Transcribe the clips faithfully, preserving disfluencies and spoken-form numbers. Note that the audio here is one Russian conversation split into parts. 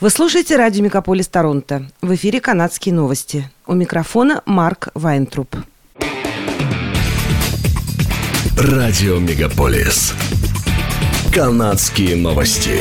Вы слушаете радио Мегаполис Торонто. В эфире канадские новости. У микрофона Марк Вайнтруп. Радио Мегаполис. Канадские новости.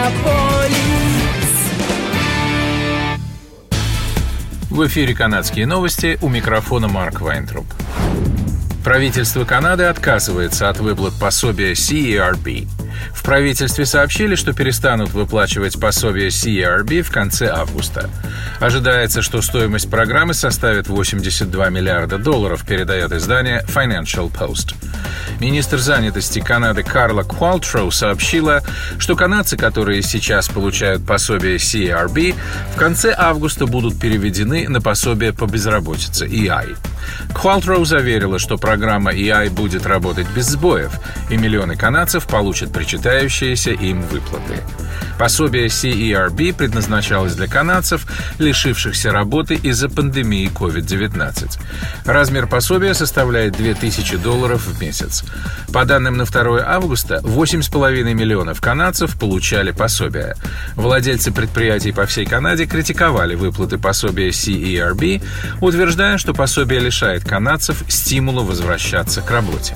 В эфире канадские новости. У микрофона Марк Вайнтруп. Правительство Канады отказывается от выплат пособия си и ар би. В правительстве сообщили, что перестанут выплачивать пособие си и ар би в конце августа. Ожидается, что стоимость программы составит восемьдесят два миллиарда долларов, передает издание Financial Post. Министр занятости Канады Карла Квалтроу сообщила, что канадцы, которые сейчас получают пособие си и ар би, в конце августа будут переведены на пособие по безработице и ай. Квалтроу заверила, что программа и ай будет работать без сбоев, и миллионы канадцев получат причитающиеся им выплаты. Пособие си и ар би предназначалось для канадцев, лишившихся работы из-за пандемии ковид девятнадцать. Размер пособия составляет две тысячи долларов в месяц. По данным на второе августа, восемь с половиной миллионов канадцев получали пособие. Владельцы предприятий по всей Канаде критиковали выплаты пособия си и ар би, утверждая, что пособие лишает канадцев стимула возвращаться к работе.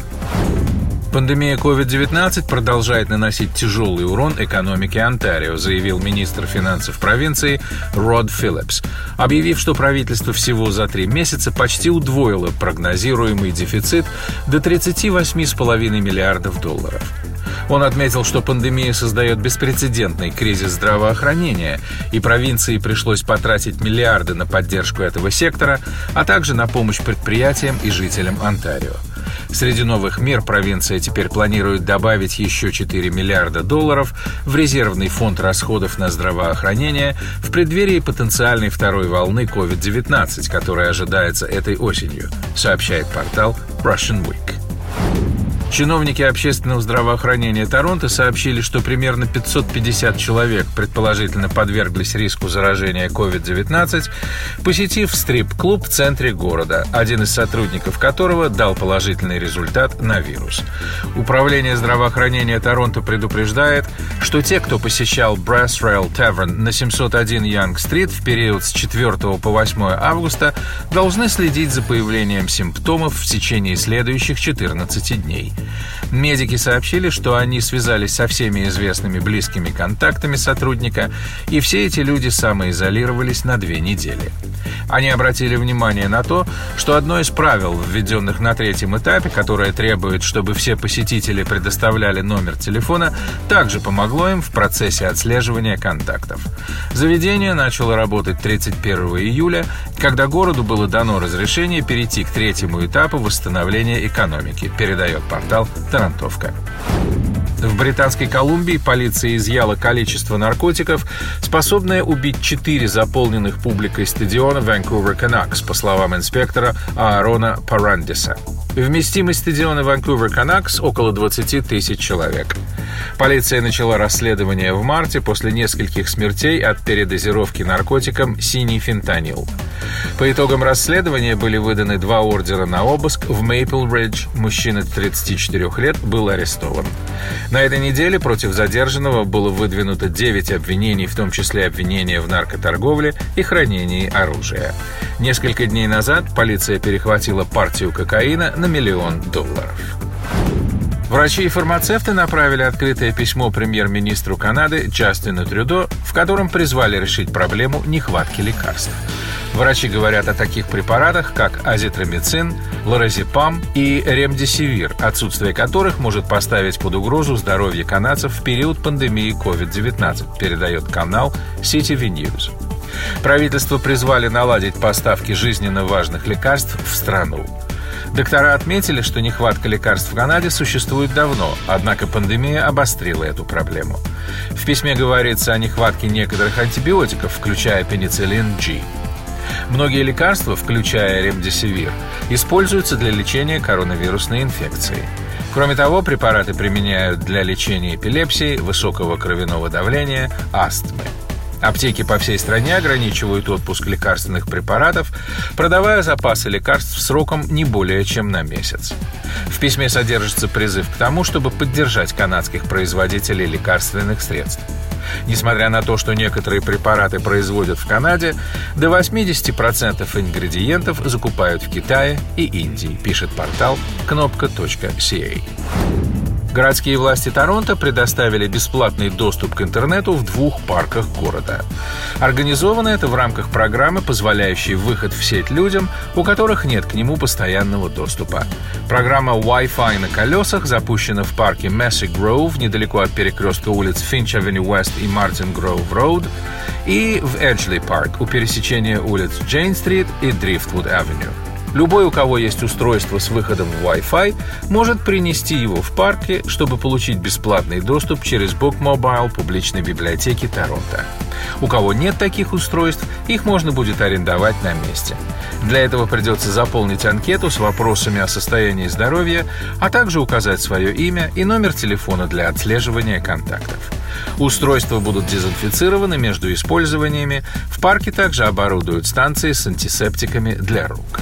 Пандемия ковид девятнадцать продолжает наносить тяжелый урон экономике Онтарио, заявил министр финансов провинции Род Филлипс, объявив, что правительство всего за три месяца почти удвоило прогнозируемый дефицит до тридцать восемь с половиной миллиардов долларов. Он отметил, что пандемия создает беспрецедентный кризис здравоохранения, и провинции пришлось потратить миллиарды на поддержку этого сектора, а также на помощь предприятиям и жителям Онтарио. Среди новых мер провинция теперь планирует добавить еще четыре миллиарда долларов в резервный фонд расходов на здравоохранение в преддверии потенциальной второй волны ковид девятнадцать, которая ожидается этой осенью, сообщает портал Russian Week. Чиновники общественного здравоохранения Торонто сообщили, что примерно пятьсот пятьдесят человек предположительно подверглись риску заражения ковид девятнадцать, посетив стрип-клуб в центре города, один из сотрудников которого дал положительный результат на вирус. Управление здравоохранения Торонто предупреждает, что те, кто посещал Brass Rail Tavern на семьсот один Янг-стрит в период с четвёртого по восьмое августа, должны следить за появлением симптомов в течение следующих четырнадцати дней. Медики сообщили, что они связались со всеми известными близкими контактами сотрудника, и все эти люди самоизолировались на две недели. Они обратили внимание на то, что одно из правил, введенных на третьем этапе, которое требует, чтобы все посетители предоставляли номер телефона, также помогло им в процессе отслеживания контактов. Заведение начало работать тридцать первого июля, когда городу было дано разрешение перейти к третьему этапу восстановления экономики, передает портал «Тарантовка». В Британской Колумбии полиция изъяла количество наркотиков, способное убить четыре заполненных публикой стадиона Vancouver Canucks, по словам инспектора Аарона Парандиса. Вместимость стадиона Vancouver Canucks около двадцати тысяч человек. Полиция начала расследование в марте после нескольких смертей от передозировки наркотиком синий фентанил. По итогам расследования были выданы два ордера на обыск в Мейпл-Ридж. Мужчина тридцати четырёх лет был арестован. На этой неделе против задержанного было выдвинуто девять обвинений, в том числе обвинения в наркоторговле и хранении оружия. Несколько дней назад полиция перехватила партию кокаина на миллион долларов. Врачи и фармацевты направили открытое письмо премьер-министру Канады Джастину Трюдо, в котором призвали решить проблему нехватки лекарств. Врачи говорят о таких препаратах, как азитромицин, лоразепам и ремдесивир, отсутствие которых может поставить под угрозу здоровье канадцев в период пандемии ковид девятнадцать, передает канал си ти ви News. Правительство призвали наладить поставки жизненно важных лекарств в страну. Доктора отметили, что нехватка лекарств в Канаде существует давно, однако пандемия обострила эту проблему. В письме говорится о нехватке некоторых антибиотиков, включая пенициллин G. Многие лекарства, включая ремдесивир, используются для лечения коронавирусной инфекции. Кроме того, препараты применяют для лечения эпилепсии, высокого кровяного давления, астмы. Аптеки по всей стране ограничивают отпуск лекарственных препаратов, продавая запасы лекарств сроком не более чем на месяц. В письме содержится призыв к тому, чтобы поддержать канадских производителей лекарственных средств. Несмотря на то, что некоторые препараты производят в Канаде, до восемьдесят процентов ингредиентов закупают в Китае и Индии, пишет портал кнопка точка си эй. Городские власти Торонто предоставили бесплатный доступ к интернету в двух парках города. Организовано это в рамках программы, позволяющей выход в сеть людям, у которых нет к нему постоянного доступа. Программа Wi-Fi на колесах запущена в парке Massey Grove, недалеко от перекрестка улиц Finch Avenue West и Martin Grove Road, и в Edgeley Park у пересечения улиц Jane-стрит и Driftwood Avenue. Любой, у кого есть устройство с выходом в Wi-Fi, может принести его в парке, чтобы получить бесплатный доступ через Book Mobile публичной библиотеки Торонто. У кого нет таких устройств, их можно будет арендовать на месте. Для этого придется заполнить анкету с вопросами о состоянии здоровья, а также указать свое имя и номер телефона для отслеживания контактов. Устройства будут дезинфицированы между использованиями. В парке также оборудуют станции с антисептиками для рук.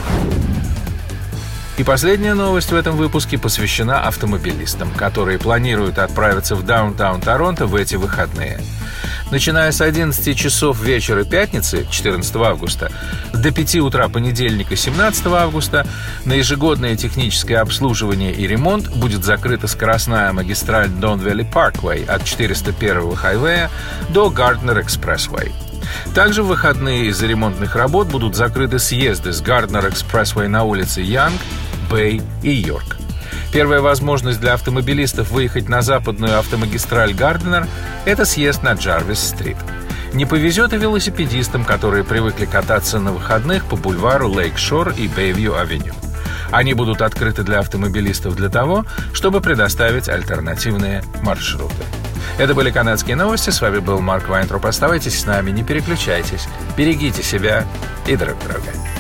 И последняя новость в этом выпуске посвящена автомобилистам, которые планируют отправиться в даунтаун Торонто в эти выходные. Начиная с одиннадцати часов вечера пятницы, четырнадцатого августа, до пяти утра понедельника, семнадцатого августа, на ежегодное техническое обслуживание и ремонт будет закрыта скоростная магистраль Don Valley Parkway от четыреста первого хайвея до Gardner Expressway. Также в выходные из-за ремонтных работ будут закрыты съезды с Gardner Expressway на улице Янг, Бэй и Йорк. Первая возможность для автомобилистов выехать на западную автомагистраль Гарднер – это съезд на Джарвис-стрит. Не повезет и велосипедистам, которые привыкли кататься на выходных по бульвару Лейк-Шор и Бэйвью-авеню. Они будут открыты для автомобилистов для того, чтобы предоставить альтернативные маршруты. Это были канадские новости. С вами был Марк Вайнтроп. Оставайтесь с нами, не переключайтесь. Берегите себя и друг друга.